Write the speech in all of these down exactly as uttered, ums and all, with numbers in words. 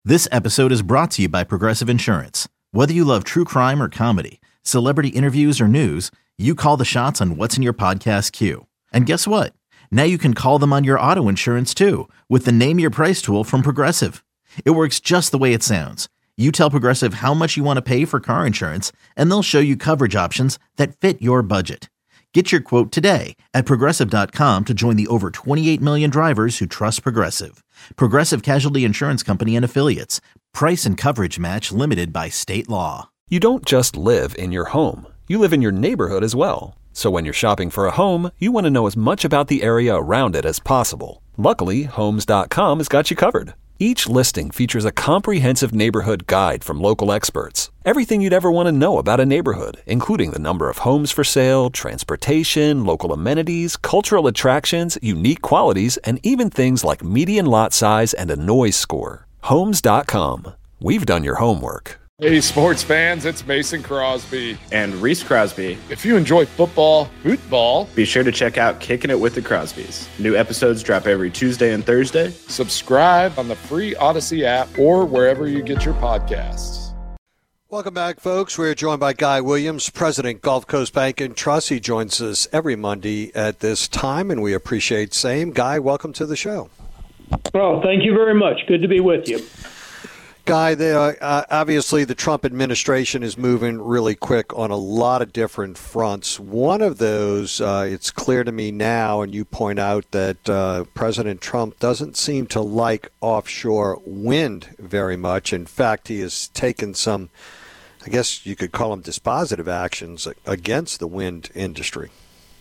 This episode is brought to you by Progressive Insurance. Whether you love true crime or comedy, celebrity interviews or news, you call the shots on what's in your podcast queue. And guess what? Now you can call them on your auto insurance too with the Name Your Price tool from Progressive. It works just the way it sounds. You tell Progressive how much you want to pay for car insurance, and they'll show you coverage options that fit your budget. Get your quote today at Progressive dot com to join the over twenty-eight million drivers who trust Progressive. Progressive Casualty Insurance Company and Affiliates. Price and coverage match limited by state law. You don't just live in your home. You live in your neighborhood as well. So when you're shopping for a home, you want to know as much about the area around it as possible. Luckily, Homes dot com has got you covered. Each listing features a comprehensive neighborhood guide from local experts. Everything you'd ever want to know about a neighborhood, including the number of homes for sale, transportation, local amenities, cultural attractions, unique qualities, and even things like median lot size and a noise score. Homes dot com. We've done your homework. Hey, sports fans, it's Mason Crosby. And Reese Crosby. If you enjoy football, football, be sure to check out Kicking It with the Crosbys. New episodes drop every Tuesday and Thursday. Subscribe on the free Odyssey app or wherever you get your podcasts. Welcome back, folks. We're joined by Guy Williams, President, Gulf Coast Bank and Trust. He joins us every Monday at this time, and we appreciate same. Guy, welcome to the show. Well, thank you very much. Good to be with you. Guy, they, uh, obviously the Trump administration is moving really quick on a lot of different fronts. One of those, uh, it's clear to me now, and you point out that uh, President Trump doesn't seem to like offshore wind very much. In fact, he has taken some, I guess you could call them dispositive actions against the wind industry.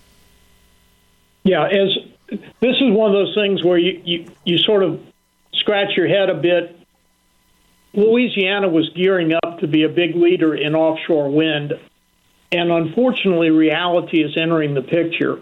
Yeah, as this is one of those things where you, you, you sort of scratch your head a bit. Louisiana was gearing up to be a big leader in offshore wind, and unfortunately, reality is entering the picture.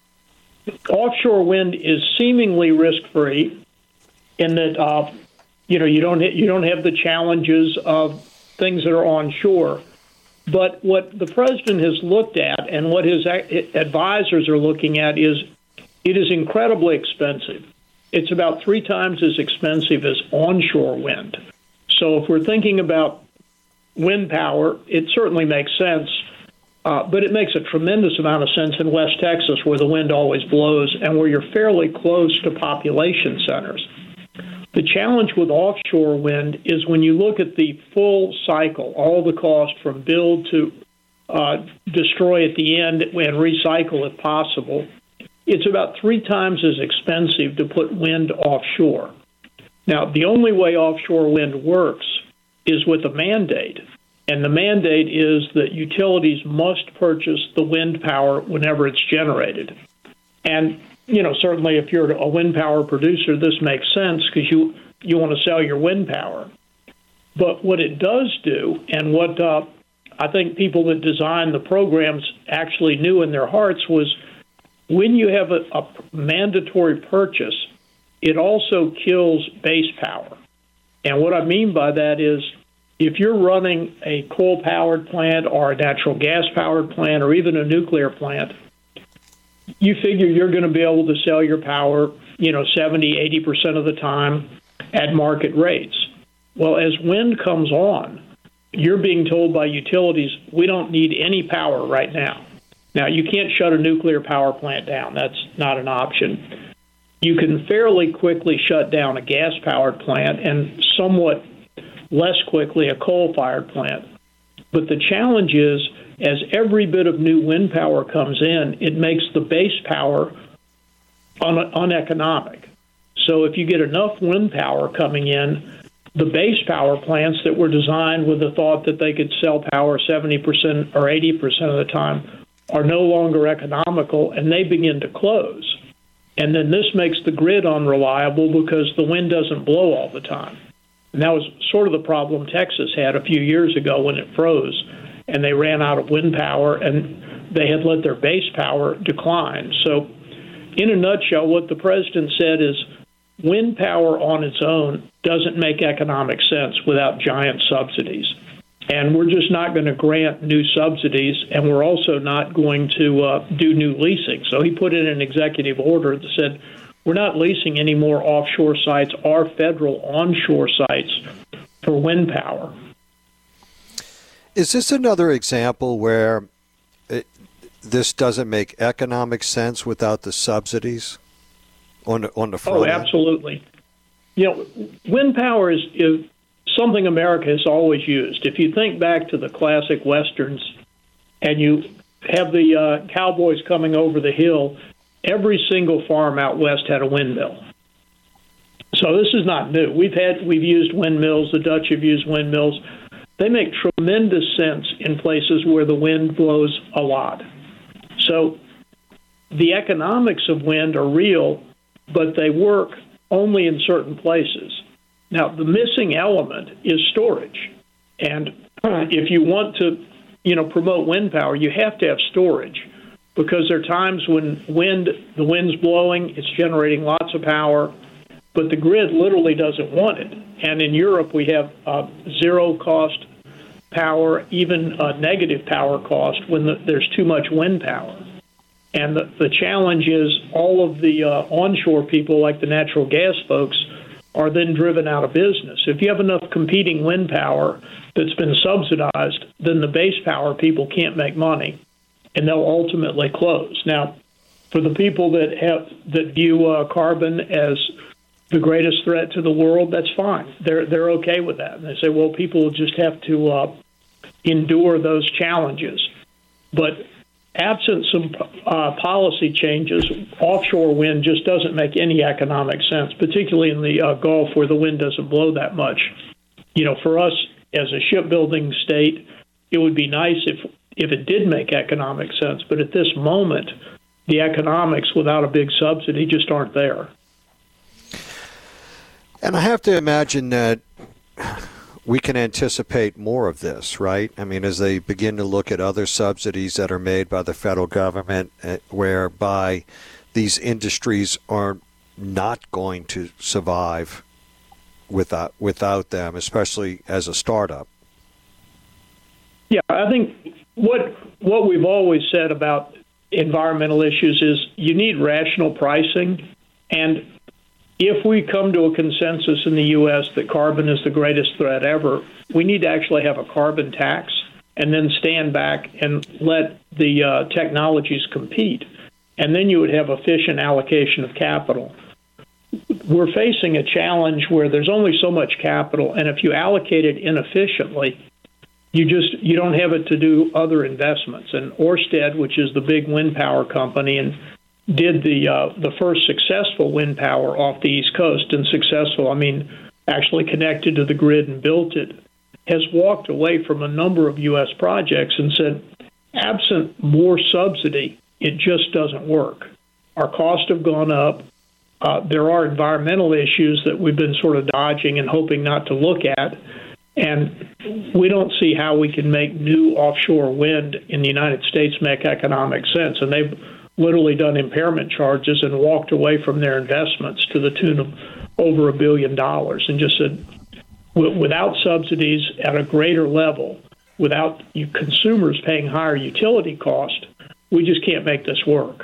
Offshore wind is seemingly risk-free in that uh, you know you don't you don't have the challenges of things that are onshore. But what the president has looked at, and what his advisors are looking at, is it is incredibly expensive. It's about three times as expensive as onshore wind. So if we're thinking about wind power, it certainly makes sense, uh, but it makes a tremendous amount of sense in West Texas where the wind always blows and where you're fairly close to population centers. The challenge with offshore wind is when you look at the full cycle, all the cost from build to uh, destroy at the end and recycle if possible, it's about three times as expensive to put wind offshore. Now, the only way offshore wind works is with a mandate, and the mandate is that utilities must purchase the wind power whenever it's generated. And, you know, certainly if you're a wind power producer, this makes sense because you, you want to sell your wind power. But what it does do, and what uh, I think people that designed the programs actually knew in their hearts, was when you have a, a mandatory purchase, it also kills base power. And what I mean by that is if you're running a coal-powered plant or a natural gas-powered plant or even a nuclear plant, you figure you're going to be able to sell your power, you know, seventy, eighty percent of the time at market rates. Well, as wind comes on, you're being told by utilities, we don't need any power right now. Now, you can't shut a nuclear power plant down. That's not an option. You can fairly quickly shut down a gas-powered plant and somewhat less quickly a coal-fired plant. But the challenge is, as every bit of new wind power comes in, it makes the base power un- uneconomic. So if you get enough wind power coming in, the base power plants that were designed with the thought that they could sell power seventy percent or eighty percent of the time are no longer economical, and they begin to close. And then this makes the grid unreliable because the wind doesn't blow all the time. And that was sort of the problem Texas had a few years ago when it froze and they ran out of wind power and they had let their base power decline. So in a nutshell, what the president said is wind power on its own doesn't make economic sense without giant subsidies. And we're just not going to grant new subsidies, and we're also not going to uh, do new leasing. So he put in an executive order that said, we're not leasing any more offshore sites or federal onshore sites for wind power. Is this another example where it, this doesn't make economic sense without the subsidies on the, on the front Oh, end? absolutely. You know, wind power is, is something America has always used. If you think back to the classic Westerns and you have the uh, cowboys coming over the hill, every single farm out west had a windmill. So this is not new. We've had we've used windmills. The Dutch have used windmills. They make tremendous sense in places where the wind blows a lot. So the economics of wind are real, but they work only in certain places. Now, the missing element is storage. And if you want to, you know, promote wind power, you have to have storage, because there are times when wind, the wind's blowing, it's generating lots of power, but the grid literally doesn't want it. And in Europe, we have uh, zero cost power, even uh, negative power cost when the, there's too much wind power. And the, the challenge is all of the uh, onshore people, like the natural gas folks, are then driven out of business. If you have enough competing wind power that's been subsidized, then the base power people can't make money, and they'll ultimately close. Now, for the people that have that view uh, carbon as the greatest threat to the world, that's fine. They're they're okay with that. And they say, well, people just have to uh, endure those challenges. But absent some uh, policy changes, offshore wind just doesn't make any economic sense, particularly in the uh, Gulf where the wind doesn't blow that much. You know, for us as a shipbuilding state, it would be nice if if it did make economic sense. But at this moment, the economics without a big subsidy just aren't there. And I have to imagine that we can anticipate more of this, right? I mean, as they begin to look at other subsidies that are made by the federal government, uh, whereby these industries are not going to survive without without them, especially as a startup. Yeah, I think what what we've always said about environmental issues is you need rational pricing, and if we come to a consensus in the U S that carbon is the greatest threat ever, we need to actually have a carbon tax and then stand back and let the uh, technologies compete. And then you would have efficient allocation of capital. We're facing a challenge where there's only so much capital, and if you allocate it inefficiently, you just you don't have it to do other investments. And Ørsted, which is the big wind power company, and did the uh, the first successful wind power off the East Coast, and successful, I mean, actually connected to the grid and built it, has walked away from a number of U S projects and said, absent more subsidy, it just doesn't work. Our costs have gone up. Uh, there are environmental issues that we've been sort of dodging and hoping not to look at. And we don't see how we can make new offshore wind in the United States make economic sense. And they've literally done impairment charges and walked away from their investments to the tune of over a billion dollars, and just said, without subsidies at a greater level, without you consumers paying higher utility cost, we just can't make this work.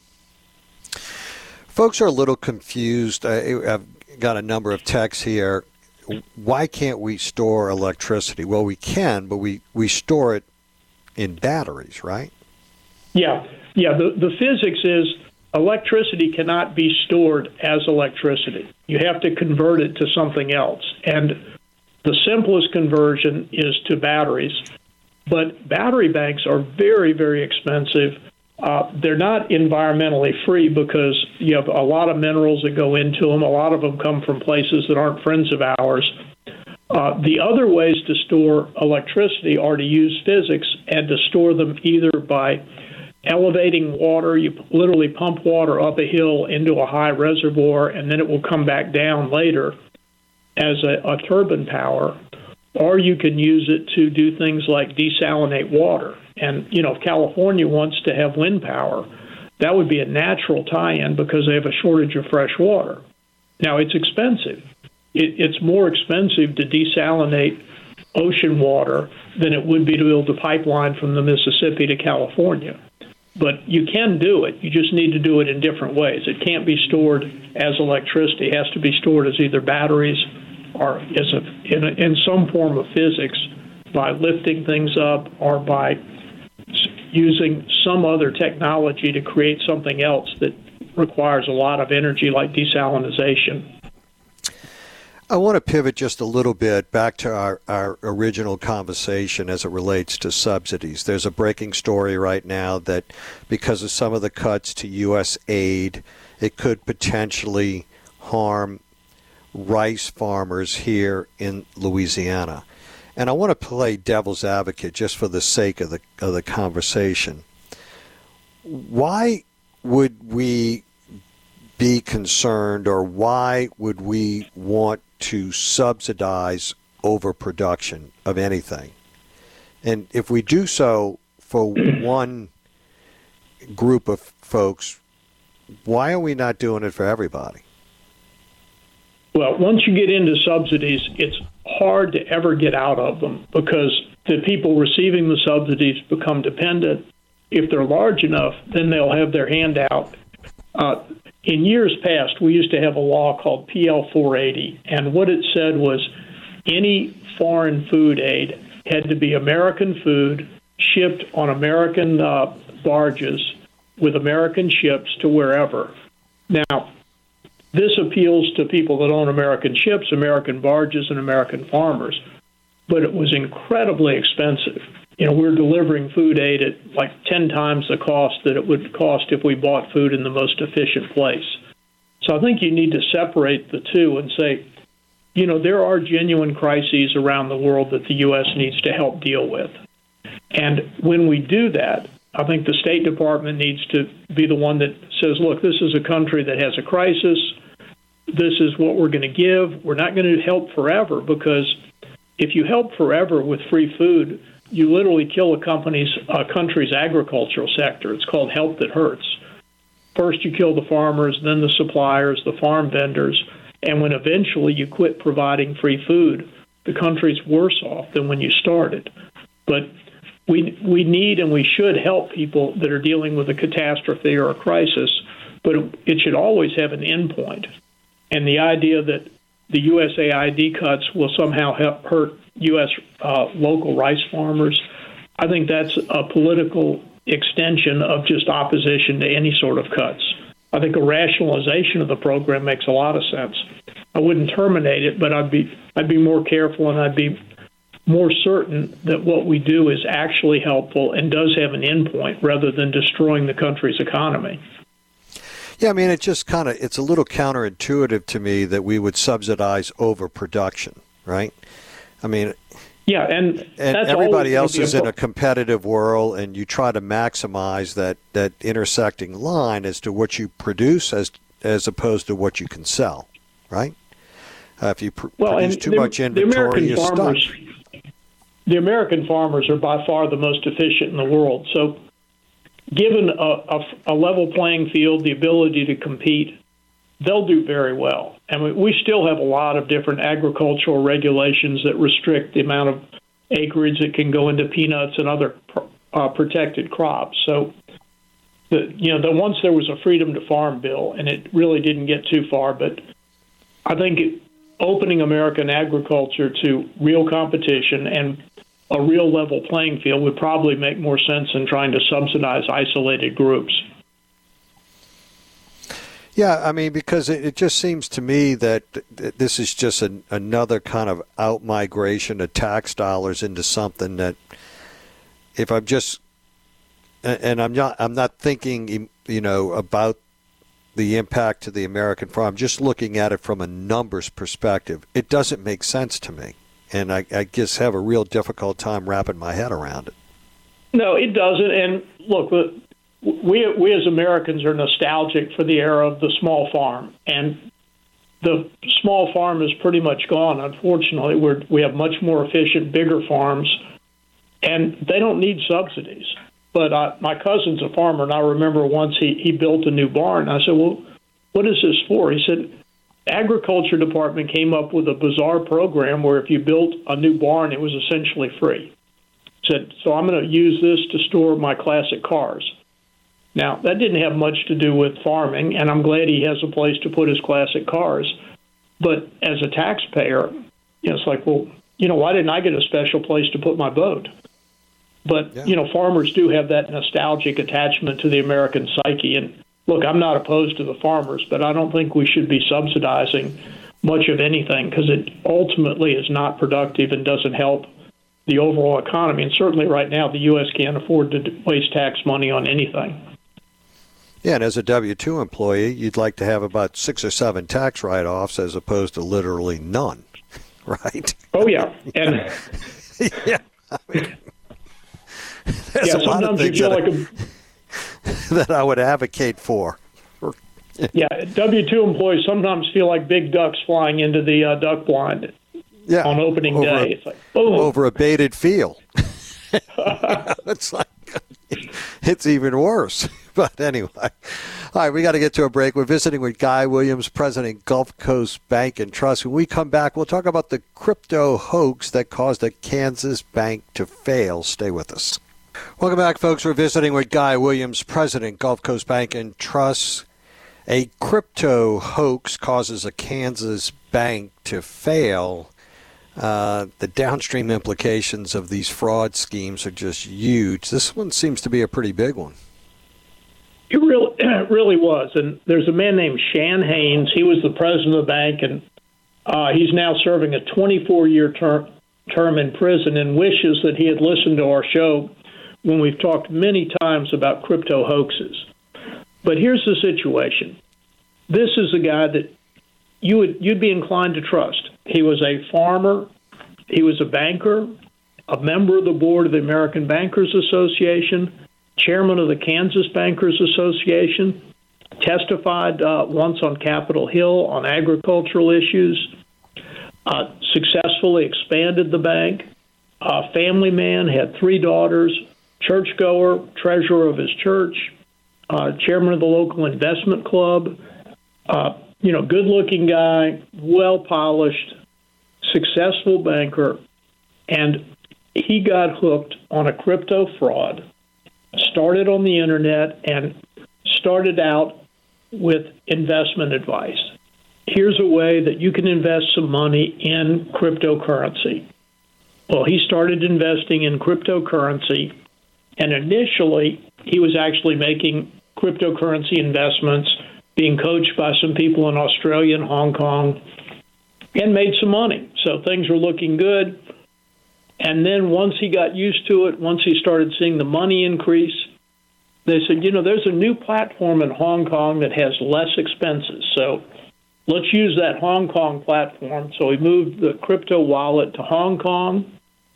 Folks are a little confused. I, I've got a number of texts here. Why can't we store electricity? Well, we can, but we, we store it in batteries, right? Yeah. Yeah, the, the physics is electricity cannot be stored as electricity. You have to convert it to something else. And the simplest conversion is to batteries. But battery banks are very, very expensive. Uh, they're not environmentally free because you have a lot of minerals that go into them. A lot of them come from places that aren't friends of ours. Uh, the other ways to store electricity are to use physics and to store them either by elevating water. You literally pump water up a hill into a high reservoir, and then it will come back down later as a, a turbine power. Or you can use it to do things like desalinate water. And, you know, if California wants to have wind power, that would be a natural tie-in because they have a shortage of fresh water. Now, it's expensive. It, it's more expensive to desalinate ocean water than it would be to build a pipeline from the Mississippi to California. But you can do it. You just need to do it in different ways. It can't be stored as electricity. It has to be stored as either batteries are is a, in, a, in some form of physics by lifting things up or by using some other technology to create something else that requires a lot of energy, like desalinization. I want to pivot just a little bit back to our, our original conversation as it relates to subsidies. There's a breaking story right now that because of some of the cuts to U S aid, it could potentially harm rice farmers here in Louisiana. And I want to play devil's advocate just for the sake of the of the conversation. Why would we be concerned, or why would we want to subsidize overproduction of anything? And if we do so for one group of folks, why are we not doing it for everybody? Well, once you get into subsidies, it's hard to ever get out of them because the people receiving the subsidies become dependent. If they're large enough, then they'll have their hand out. Uh, in years past, we used to have a law called P L four eighty, and what it said was any foreign food aid had to be American food shipped on American uh, barges with American ships to wherever. Now, this appeals to people that own American ships, American barges, and American farmers, but it was incredibly expensive. You know, we're delivering food aid at like ten times the cost that it would cost if we bought food in the most efficient place. So I think you need to separate the two and say, you know, there are genuine crises around the world that the U S needs to help deal with. And when we do that, I think the State Department needs to be the one that says, look, this is a country that has a crisis. This is what we're going to give. We're not going to help forever, because if you help forever with free food, you literally kill a company's a country's agricultural sector. It's called help that hurts. First you kill the farmers, then the suppliers, the farm vendors, and when eventually you quit providing free food, the country's worse off than when you started. But we we need and we should help people that are dealing with a catastrophe or a crisis, but it should always have an end point. And the idea that the U S A I D cuts will somehow help hurt U S uh, local rice farmers, I think that's a political extension of just opposition to any sort of cuts. I think a rationalization of the program makes a lot of sense. I wouldn't terminate it, but I'd be I'd be more careful, and I'd be more certain that what we do is actually helpful and does have an end point rather than destroying the country's economy. Yeah, I mean, it just kind of, it's a little counterintuitive to me that we would subsidize overproduction, right? I mean, yeah, and, and that's everybody else is a in a competitive world, and you try to maximize that, that intersecting line as to what you produce as as opposed to what you can sell, right? Uh, if you pr- well, produce too the, much inventory, you're stuck. The American farmers are by far the most efficient in the world, so given a, a, a level playing field, the ability to compete, they'll do very well. And we, we still have a lot of different agricultural regulations that restrict the amount of acreage that can go into peanuts and other uh, protected crops. So, the, you know, the, once there was a freedom to farm bill, and it really didn't get too far, but I think it, opening American agriculture to real competition and a real level playing field would probably make more sense than trying to subsidize isolated groups. Yeah, I mean, because it, it just seems to me that this is just an, another kind of out-migration of tax dollars into something that, if I'm just, and I'm not, I'm not thinking, you know, about the impact to the American farm. I'm just looking at it from a numbers perspective. It doesn't make sense to me. And I, I just have a real difficult time wrapping my head around it. No, it doesn't. And look, we we as Americans are nostalgic for the era of the small farm, and the small farm is pretty much gone. Unfortunately, we're we have much more efficient, bigger farms, and they don't need subsidies. But uh, my cousin's a farmer, and I remember once he, he built a new barn. I said, "Well, what is this for?" He said, Agriculture Department came up with a bizarre program where if you built a new barn, it was essentially free. Said, so I'm going to use this to store my classic cars. Now, that didn't have much to do with farming, and I'm glad he has a place to put his classic cars. But as a taxpayer, you know, it's like, well, you know, why didn't I get a special place to put my vote? But, yeah. you know, farmers do have that nostalgic attachment to the American psyche. And look, I'm not opposed to the farmers, but I don't think we should be subsidizing much of anything because it ultimately is not productive and doesn't help the overall economy. And certainly right now, the U S can't afford to waste tax money on anything. Yeah, and as a W two employee, you'd like to have about six or seven tax write-offs as opposed to literally none, right? Oh, yeah. And yeah, I mean, there's yeah, a lot of things that, like I, a... that I would advocate for. Yeah, W two employees sometimes feel like big ducks flying into the uh, duck blind yeah, on opening over day. A, it's like, boom. Over a baited field. It's like, it's even worse. But anyway, all right, we got to get to a break. We're visiting with Guy Williams, President, Gulf Coast Bank and Trust. When we come back, we'll talk about the crypto hoax that caused a Kansas bank to fail. Stay with us. Welcome back, folks. We're visiting with Guy Williams, President, Gulf Coast Bank and Trust. A crypto hoax causes a Kansas bank to fail. Uh, the downstream implications of these fraud schemes are just huge. This one seems to be a pretty big one. It really, it really was. And there's a man named Shan Haynes. He was the president of the bank, and uh, he's now serving a twenty-four-year term, term in prison and wishes that he had listened to our show when we've talked many times about crypto hoaxes. But here's the situation. This is a guy that you would, you'd be inclined to trust. He was a farmer. He was a banker, a member of the board of the American Bankers Association, chairman of the Kansas Bankers Association, testified uh, once on Capitol Hill on agricultural issues, uh, successfully expanded the bank, uh, family man, had three daughters, churchgoer, treasurer of his church, uh, chairman of the local investment club, uh, you know, good-looking guy, well-polished, successful banker, and he got hooked on a crypto fraud, started on the internet, and started out with investment advice. Here's a way that you can invest some money in cryptocurrency. Well, he started investing in cryptocurrency, and initially he was actually making cryptocurrency investments, being coached by some people in Australia and Hong Kong, and made some money. So things were looking good. And then once he got used to it, once he started seeing the money increase, they said, you know, there's a new platform in Hong Kong that has less expenses. So let's use that Hong Kong platform. So he moved the crypto wallet to Hong Kong,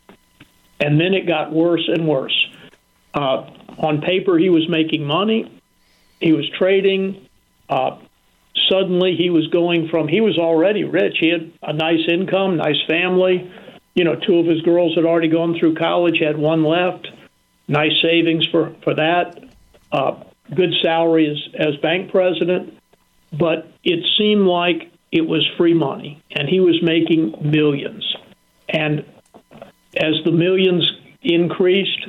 and then it got worse and worse. Uh, on paper, he was making money. He was trading. Uh, suddenly, he was going from, he was already rich. He had a nice income, nice family. You know, two of his girls had already gone through college, had one left. Nice savings for, for that. Uh, good salary as, as bank president. But it seemed like it was free money, and he was making millions. And as the millions increased,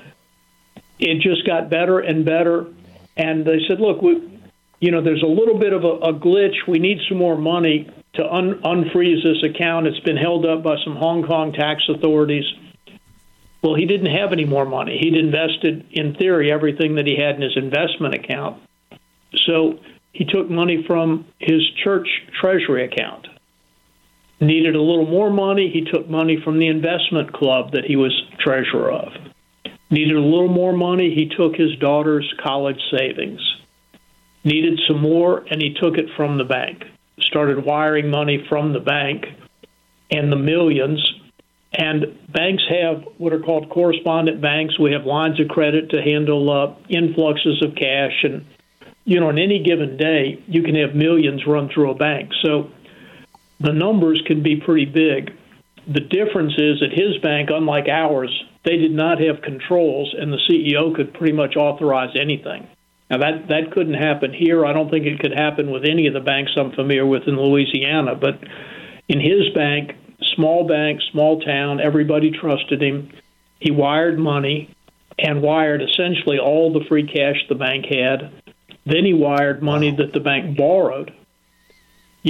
it just got better and better. And they said, look, we, you know, there's a little bit of a, a glitch. We need some more money to un- unfreeze this account. It's been held up by some Hong Kong tax authorities. Well, he didn't have any more money. He'd invested, in theory, everything that he had in his investment account. So he took money from his church treasury account. Needed a little more money. He took money from the investment club that he was treasurer of. Needed a little more money. He took his daughter's college savings. Needed some more, and he took it from the bank. Started wiring money from the bank and the millions. And banks have what are called correspondent banks. We have lines of credit to handle uh, influxes of cash. And, you know, on any given day, you can have millions run through a bank. So the numbers can be pretty big. The difference is that his bank, unlike ours, they did not have controls, and the C E O could pretty much authorize anything. Now, that, that couldn't happen here. I don't think it could happen with any of the banks I'm familiar with in Louisiana. But in his bank, small bank, small town, everybody trusted him. He wired money and wired essentially all the free cash the bank had. Then he wired money that the bank borrowed. Yeah.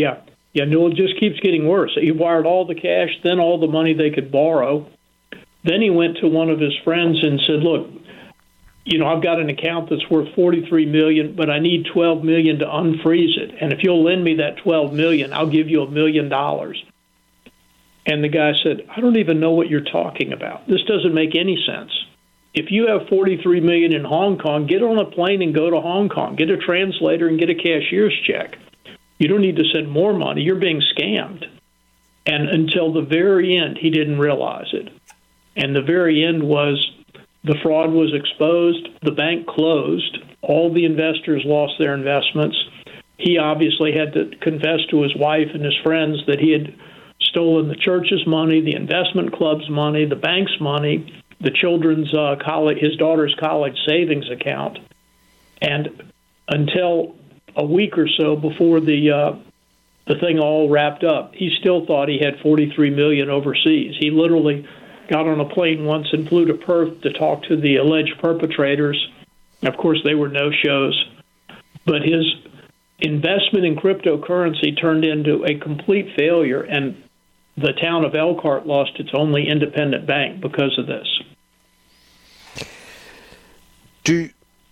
Yeah, no, it just keeps getting worse. He wired all the cash, then all the money they could borrow. Then he went to one of his friends and said, look, you know, I've got an account that's worth forty-three million dollars, but I need twelve million dollars to unfreeze it. And if you'll lend me that twelve million dollars, I'll give you a million dollars. And the guy said, I don't even know what you're talking about. This doesn't make any sense. If you have forty-three million dollars in Hong Kong, get on a plane and go to Hong Kong. Get a translator and get a cashier's check. You don't need to send more money. You're being scammed. And until the very end, he didn't realize it. And the very end was the fraud was exposed. The bank closed. All the investors lost their investments. He obviously had to confess to his wife and his friends that he had stolen the church's money, the investment club's money, the bank's money, the children's uh, college, his daughter's college savings account. And until a week or so before the uh, the thing all wrapped up, he still thought he had forty-three million dollars overseas. He literally got on a plane once and flew to Perth to talk to the alleged perpetrators. Of course, they were no-shows. But his investment in cryptocurrency turned into a complete failure, and the town of Elkhart lost its only independent bank because of this. Do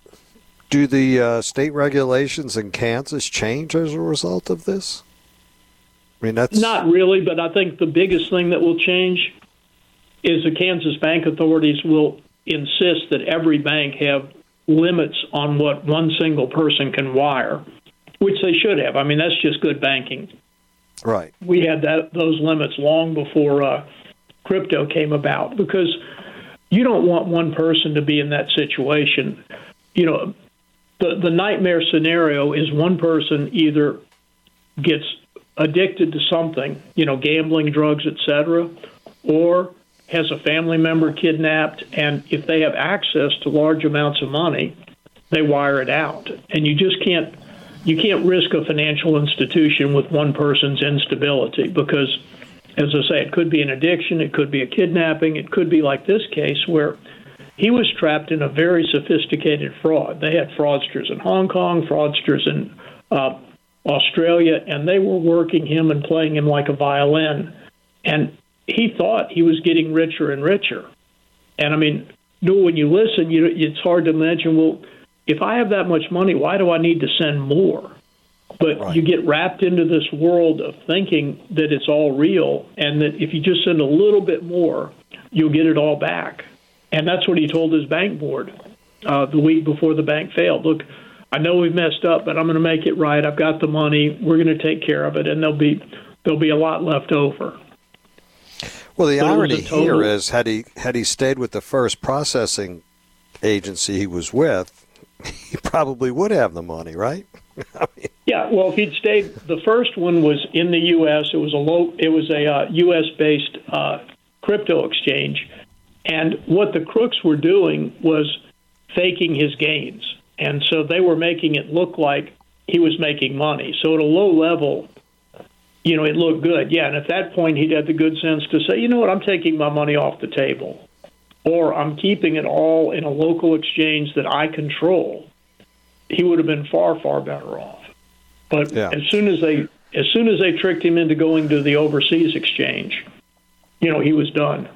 do the uh, state regulations in Kansas change as a result of this? I mean, that's not really, but I think the biggest thing that will change is the Kansas bank authorities will insist that every bank have limits on what one single person can wire, which they should have. I mean, that's just good banking. Right. We had that those limits long before uh, crypto came about, because you don't want one person to be in that situation. You know, the the nightmare scenario is one person either gets addicted to something, you know, gambling, drugs, et cetera, or has a family member kidnapped, and if they have access to large amounts of money, they wire it out. And you just can't you can't risk a financial institution with one person's instability, because, as I say, it could be an addiction, it could be a kidnapping, it could be like this case where he was trapped in a very sophisticated fraud. They had fraudsters in Hong Kong, fraudsters in uh, Australia, and they were working him and playing him like a violin. And he thought he was getting richer and richer. And, I mean, when you listen, you, it's hard to imagine, well, if I have that much money, why do I need to send more? But right. You get wrapped into this world of thinking that it's all real, and that if you just send a little bit more, you'll get it all back. And that's what he told his bank board uh, the week before the bank failed. Look, I know we've messed up, but I'm going to make it right. I've got the money. We're going to take care of it, and there'll be there'll be a lot left over. Well, the but irony total... here is, had he had he stayed with the first processing agency he was with, he probably would have the money, right? I mean... Yeah. Well, if he'd stayed, the first one was in the U S. It was a low. It was a uh, U S based uh, crypto exchange, and what the crooks were doing was faking his gains. And so they were making it look like he was making money. So at a low level, you know, it looked good. Yeah, and at that point, he'd had the good sense to say, you know what, I'm taking my money off the table. Or I'm keeping it all in a local exchange that I control. He would have been far, far better off. But yeah. as soon as they as soon as they tricked him into going to the overseas exchange, you know, he was done.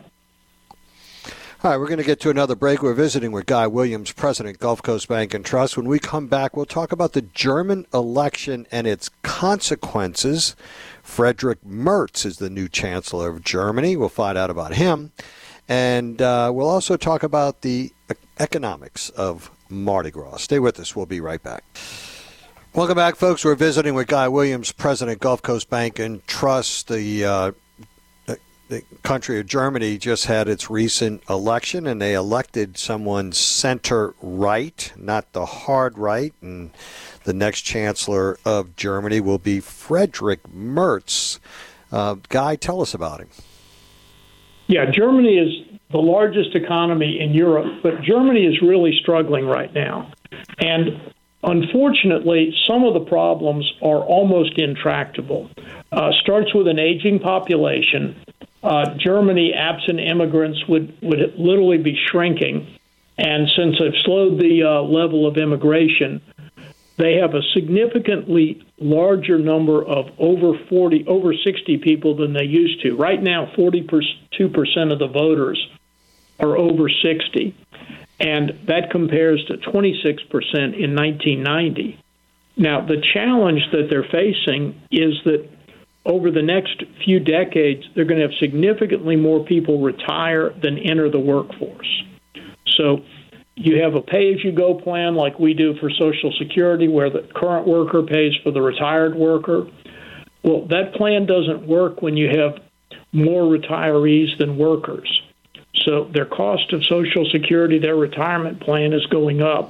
All right, we're going to get to another break. We're visiting with Guy Williams, President, Gulf Coast Bank and Trust. When we come back, we'll talk about the German election and its consequences. Friedrich Merz is the new Chancellor of Germany. We'll find out about him. And uh, we'll also talk about the economics of Mardi Gras. Stay with us. We'll be right back. Welcome back, folks. We're visiting with Guy Williams, President, Gulf Coast Bank and Trust. The uh, The country of Germany just had its recent election, and they elected someone center-right, not the hard right. And the next chancellor of Germany will be Friedrich Merz. Uh, Guy, tell us about him. Yeah, Germany is the largest economy in Europe, but Germany is really struggling right now. And unfortunately, some of the problems are almost intractable. Uh, starts with an aging population. Uh, Germany, absent immigrants, would, would literally be shrinking. And since they've slowed the uh, level of immigration, they have a significantly larger number of over forty, over sixty people than they used to. Right now, forty-two percent of the voters are over sixty, and that compares to twenty-six percent in nineteen ninety. Now, the challenge that they're facing is that over the next few decades, they're going to have significantly more people retire than enter the workforce. So you have a pay-as-you-go plan like we do for Social Security, where the current worker pays for the retired worker. Well, that plan doesn't work when you have more retirees than workers. So their cost of Social Security, their retirement plan is going up.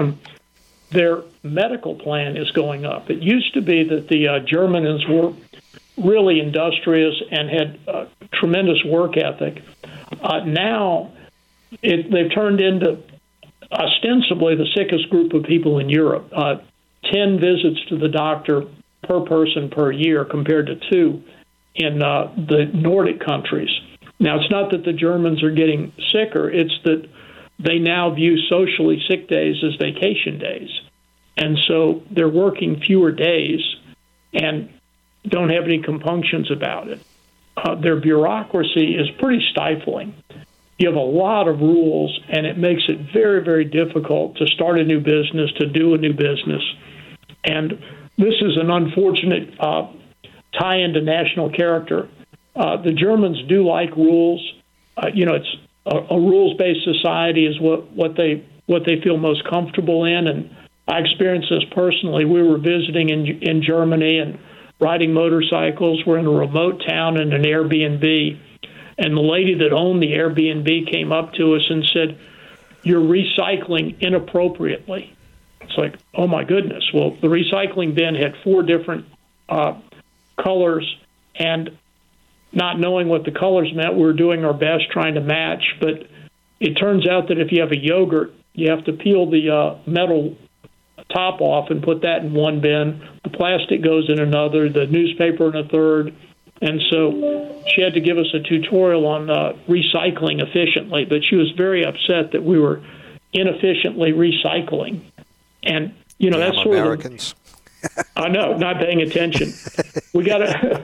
Their medical plan is going up. It used to be that the uh, Germans were really industrious and had uh, tremendous work ethic. Uh, now it, they've turned into ostensibly the sickest group of people in Europe. Uh, ten visits to the doctor per person per year compared to two in uh, the Nordic countries. Now, it's not that the Germans are getting sicker. It's that they now view socially sick days as vacation days. And so they're working fewer days and don't have any compunctions about it. Uh, their bureaucracy is pretty stifling. You have a lot of rules, and it makes it very, very difficult to start a new business, to do a new business. And this is an unfortunate uh, tie into national character. Uh, the Germans do like rules. Uh, you know, it's a, a rules-based society is what, what they what they feel most comfortable in. And I experienced this personally. We were visiting in in Germany and riding motorcycles. We're in a remote town in an Airbnb. And the lady that owned the Airbnb came up to us and said, "You're recycling inappropriately." It's like, oh, my goodness. Well, the recycling bin had four different uh, colors, and not knowing what the colors meant, we were doing our best trying to match. But it turns out that if you have a yogurt, you have to peel the uh, metal top off and put that in one bin. The plastic goes in another, the newspaper in a third. And so she had to give us a tutorial on uh, recycling efficiently, but she was very upset that we were inefficiently recycling. And, you know, Damn that's sort Americans. of, I know, not paying attention. We got a,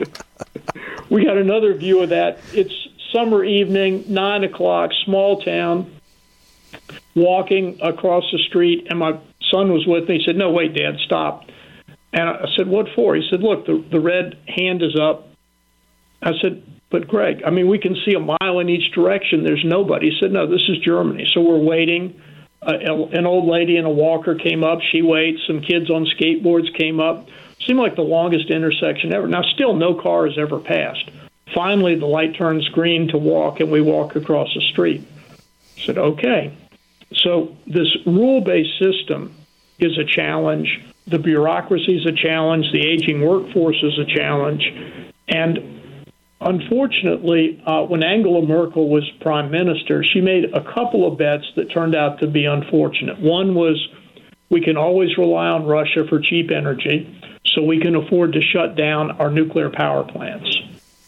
we got another view of that. It's summer evening, nine o'clock, small town, walking across the street, and my son was with me. He said, "No, wait, Dad, stop." And I said, "What for?" He said, "Look, the, the red hand is up." I said, "But Greg, I mean, we can see a mile in each direction. There's nobody." He said, "No, this is Germany." So we're waiting. Uh, an old lady in a walker came up. She waits. Some kids on skateboards came up. Seemed like the longest intersection ever. Now, still no car has ever passed. Finally, the light turns green to walk, and we walk across the street. I said, okay. So this rule-based system is a challenge. The bureaucracy is a challenge. The aging workforce is a challenge. And unfortunately, uh, when Angela Merkel was prime minister, she made a couple of bets that turned out to be unfortunate. One was we can always rely on Russia for cheap energy, so we can afford to shut down our nuclear power plants.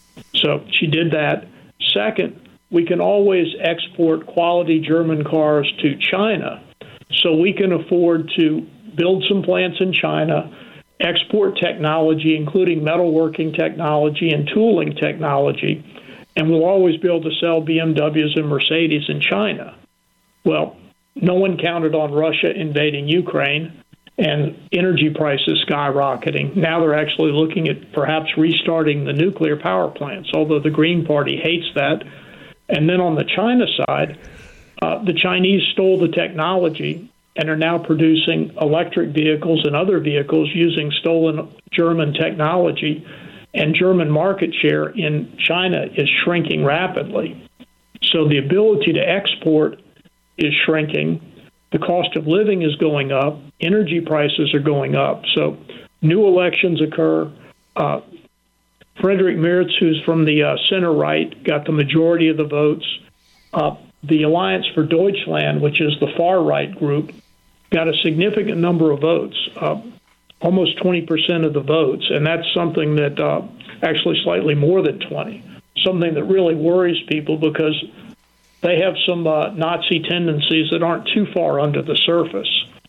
So she did that. Second, we can always export quality German cars to China, so we can afford to build some plants in China, export technology, including metalworking technology and tooling technology, and we'll always be able to sell B M Ws and Mercedes in China. Well, no one counted on Russia invading Ukraine and energy prices skyrocketing. Now they're actually looking at perhaps restarting the nuclear power plants, although the Green Party hates that. And then on the China side, uh, the Chinese stole the technology and are now producing electric vehicles and other vehicles using stolen German technology, and German market share in China is shrinking rapidly. So the ability to export is shrinking. The cost of living is going up. Energy prices are going up. So new elections occur. Uh, Friedrich Merz, who's from the uh, center-right, got the majority of the votes. Uh, the Alliance for Deutschland, which is the far-right group, got a significant number of votes, uh, almost twenty percent of the votes, and that's something that uh, actually slightly more than twenty, something that really worries people because they have some uh, Nazi tendencies that aren't too far under the surface.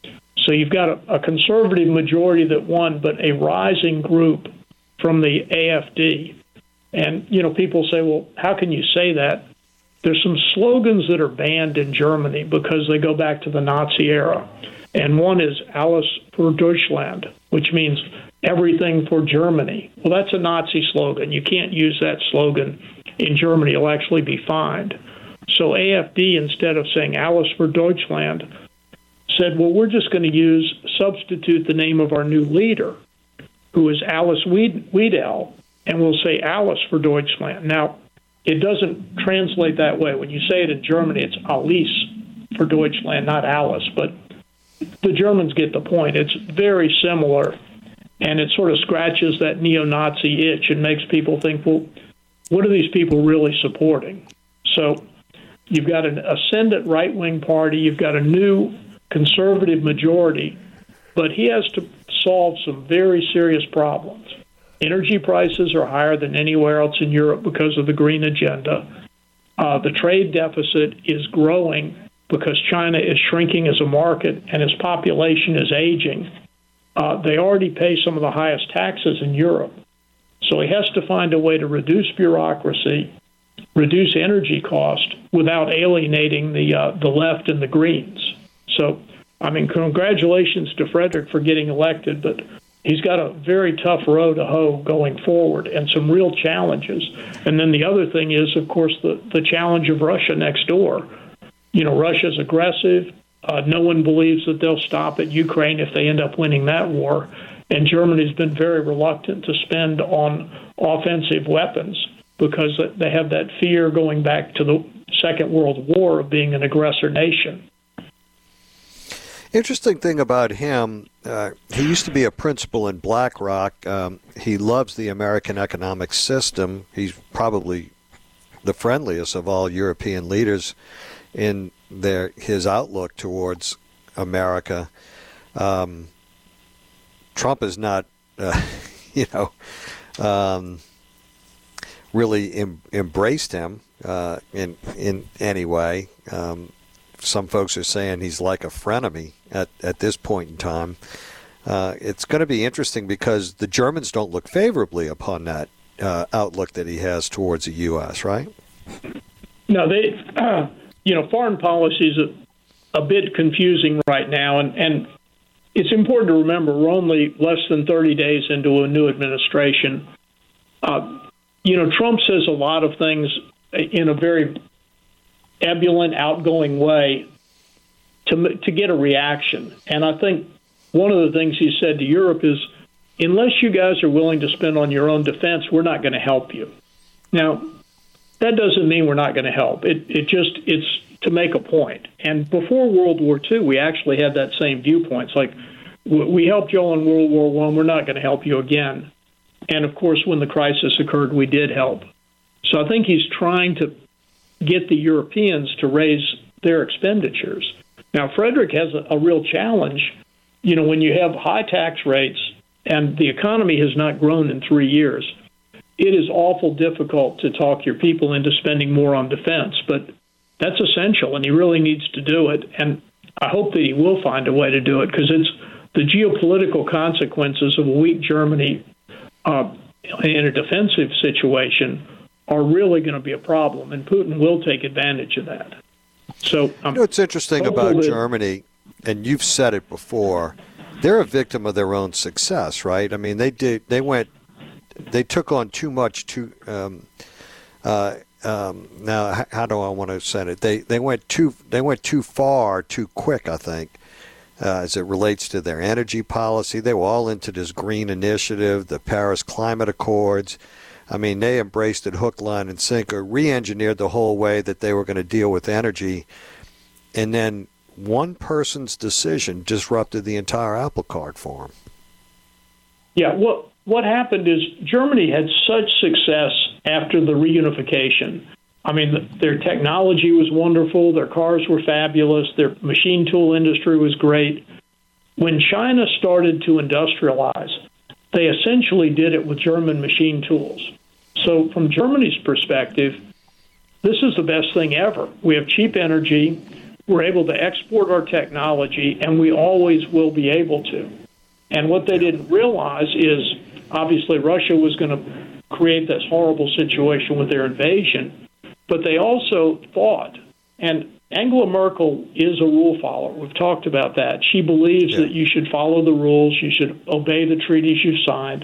So you've got a, a conservative majority that won, but a rising group from the A F D. And, you know, people say, well, how can you say that? There's some slogans that are banned in Germany because they go back to the Nazi era. And one is Alles für Deutschland, which means everything for Germany. Well, that's a Nazi slogan. You can't use that slogan in Germany. You'll actually be fined. So A F D, instead of saying Alles für Deutschland, said, well, we're just going to use, substitute the name of our new leader, who is Alice Weidel, and we'll say Alles für Deutschland. Now, it doesn't translate that way. When you say it in Germany, it's Alice for Deutschland, not Alice. But the Germans get the point. It's very similar, and it sort of scratches that neo-Nazi itch and makes people think, well, what are these people really supporting? So you've got an ascendant right-wing party. You've got a new conservative majority, but he has to solve some very serious problems. Energy prices are higher than anywhere else in Europe because of the green agenda. Uh, the trade deficit is growing because China is shrinking as a market and its population is aging. Uh, they already pay some of the highest taxes in Europe. So he has to find a way to reduce bureaucracy, reduce energy cost without alienating the uh, the left and the Greens. So, I mean, congratulations to Frederick for getting elected, but he's got a very tough row to hoe going forward and some real challenges. And then the other thing is, of course, the, the challenge of Russia next door. You know, Russia's aggressive. Uh, no one believes that they'll stop at Ukraine if they end up winning that war. And Germany's been very reluctant to spend on offensive weapons because they have that fear going back to the Second World War of being an aggressor nation. Interesting thing about him, uh, he used to be a principal in BlackRock. Um, he loves the American economic system. He's probably the friendliest of all European leaders in their his outlook towards America. Um, Trump has not, uh, you know, um, really em- embraced him uh, in in any way. Um, some folks are saying he's like a frenemy at, at this point in time. Uh, it's going to be interesting because the Germans don't look favorably upon that uh, outlook that he has towards the U S, right? No, they, uh, you know, foreign policy is a, a bit confusing right now, and, and it's important to remember we're only less than thirty days into a new administration. Uh, you know, Trump says a lot of things in a very ebullient, outgoing way to to get a reaction. And I think one of the things he said to Europe is, unless you guys are willing to spend on your own defense, we're not going to help you. Now, that doesn't mean we're not going to help. It it just it's to make a point. And before World War Two, we actually had that same viewpoint. It's like, we helped you all in World War One, we're not going to help you again. And of course, when the crisis occurred, we did help. So I think he's trying to get the Europeans to raise their expenditures. Now, Frederick has a, a real challenge. You know, when you have high tax rates and the economy has not grown in three years, it is awful difficult to talk your people into spending more on defense. But that's essential, and he really needs to do it. And I hope that he will find a way to do it, because it's the geopolitical consequences of a weak Germany uh, in a defensive situation are really going to be a problem, and Putin will take advantage of that. So, um, you know, what's interesting about that Germany, and you've said it before, they're a victim of their own success, right? I mean, they did, they went, they took on too much. Too um, uh, um, now, how do I want to say it? They they went too they went too far, too quick, I think, uh, as it relates to their energy policy. They were all into this green initiative, the Paris Climate Accords. I mean, they embraced it hook, line, and sinker, re-engineered the whole way that they were going to deal with energy, and then one person's decision disrupted the entire apple cart for them. Yeah, what what happened is Germany had such success after the reunification. I mean, the, their technology was wonderful, their cars were fabulous, their machine tool industry was great. When China started to industrialize, they essentially did it with German machine tools. So from Germany's perspective, this is the best thing ever. We have cheap energy. we're able to export our technology, and we always will be able to. And what they didn't realize is, obviously, Russia was going to create this horrible situation with their invasion, but they also thought, and Angela Merkel is a rule follower. We've talked about that. She believes yeah. that you should follow the rules, you should obey the treaties you signed.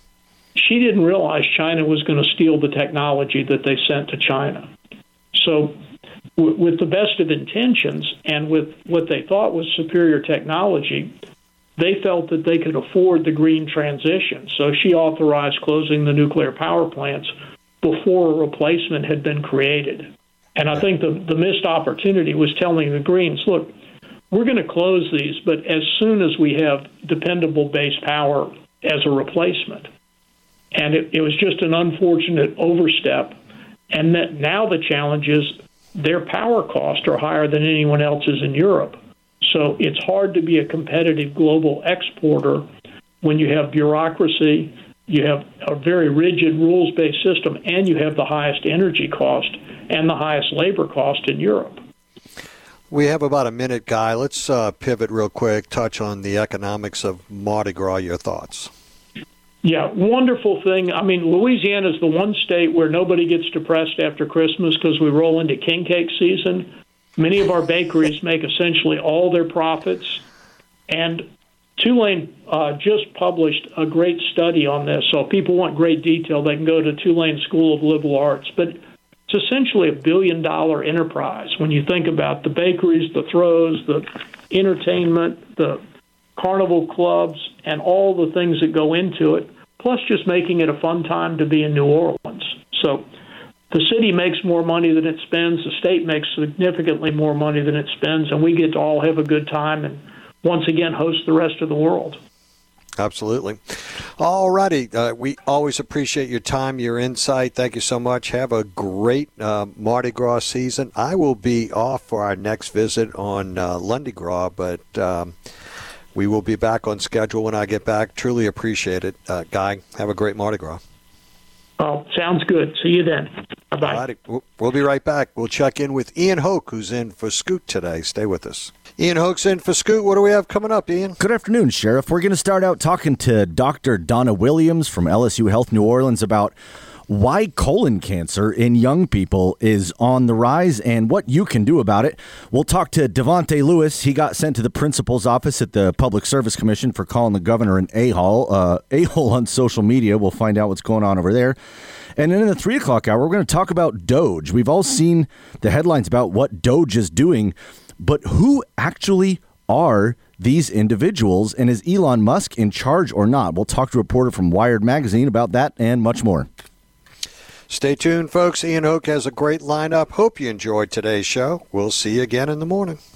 She didn't realize China was going to steal the technology that they sent to China. So w- with the best of intentions and with what they thought was superior technology, they felt that they could afford the green transition. So she authorized closing the nuclear power plants before a replacement had been created. And I think the, the missed opportunity was telling the Greens, look, we're going to close these, but as soon as we have dependable base power as a replacement. And it, it was just an unfortunate overstep. And that now the challenge is their power costs are higher than anyone else's in Europe. So it's hard to be a competitive global exporter when you have bureaucracy, you have a very rigid rules-based system, and you have the highest energy cost and the highest labor cost in Europe. We have about a minute, Guy. Let's uh, pivot real quick, touch on the economics of Mardi Gras. Your thoughts? Yeah, wonderful thing. I mean, Louisiana is the one state where nobody gets depressed after Christmas because we roll into king cake season. Many of our bakeries make essentially all their profits. And Tulane uh, just published a great study on this. So if people want great detail, they can go to Tulane School of Liberal Arts. But it's essentially a billion-dollar enterprise when you think about the bakeries, the throws, the entertainment, the carnival clubs, and all the things that go into it, plus just making it a fun time to be in New Orleans. So the city makes more money than it spends, the state makes significantly more money than it spends, and we get to all have a good time and once again host the rest of the world. Absolutely. All righty. Uh, we always appreciate your time, your insight. Thank you so much. Have a great uh, Mardi Gras season. I will be off for our next visit on uh, Lundi Gras, but um, we will be back on schedule when I get back. Truly appreciate it. Uh, Guy, have a great Mardi Gras. Oh, sounds good. See you then. Bye-bye. All right. We'll be right back. We'll check in with Ian Hoke, who's in for Scoot today. Stay with us. Ian Hoke's in for Scoot. What do we have coming up, Ian? Good afternoon, Sheriff. We're going to start out talking to Doctor Donna Williams from L S U Health New Orleans about why colon cancer in young people is on the rise and what you can do about it. We'll talk to Devontae Lewis. He got sent to the principal's office at the Public Service Commission for calling the governor an a-hole, uh, a-hole on social media. We'll find out what's going on over there. And then in the three o'clock hour, we're going to talk about Doge. We've all seen the headlines about what Doge is doing, but who actually are these individuals, and is Elon Musk in charge or not? We'll talk to a reporter from Wired Magazine about that and much more. Stay tuned, folks. Ian Hoke has a great lineup. Hope you enjoyed today's show. We'll see you again in the morning.